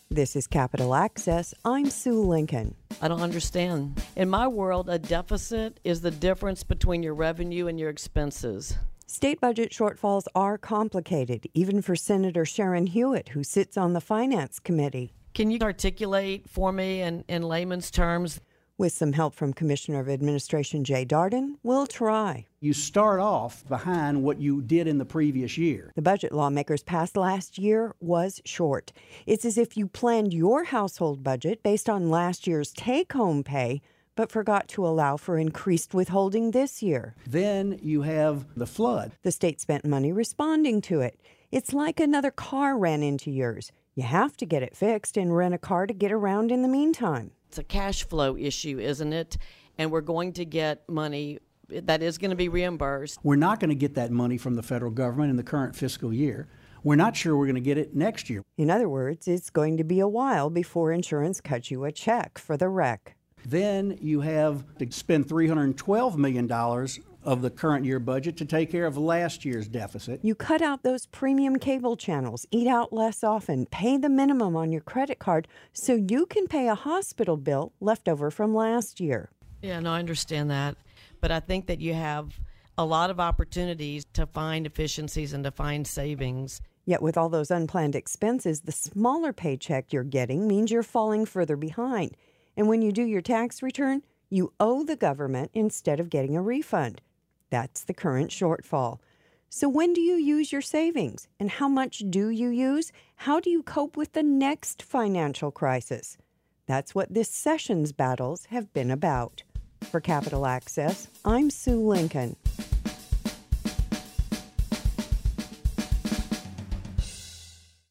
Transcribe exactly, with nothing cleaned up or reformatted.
This is Capital Access. I'm Sue Lincoln. I don't understand. In my world, a deficit is the difference between your revenue and your expenses. State budget shortfalls are complicated, even for Senator Sharon Hewitt, who sits on the Finance Committee. Can you articulate for me in, in layman's terms? With some help from Commissioner of Administration Jay Darden, we'll try. You start off behind what you did in the previous year. The budget lawmakers passed last year was short. It's as if you planned your household budget based on last year's take-home pay, but forgot to allow for increased withholding this year. Then you have the flood. The state spent money responding to it. It's like another car ran into yours. You have to get it fixed and rent a car to get around in the meantime. It's a cash flow issue, isn't it? And we're going to get money that is going to be reimbursed. We're not going to get that money from the federal government in the current fiscal year. We're not sure we're going to get it next year. In other words, it's going to be a while before insurance cuts you a check for the wreck. Then you have to spend three hundred twelve million dollars of the current year budget to take care of last year's deficit. You cut out those premium cable channels, eat out less often, pay the minimum on your credit card so you can pay a hospital bill left over from last year. Yeah, no, I understand that. But I think that you have a lot of opportunities to find efficiencies and to find savings. Yet with all those unplanned expenses, the smaller paycheck you're getting means you're falling further behind. And when you do your tax return, you owe the government instead of getting a refund. That's the current shortfall. So when do you use your savings? And how much do you use? How do you cope with the next financial crisis? That's what this session's battles have been about. For Capital Access, I'm Sue Lincoln.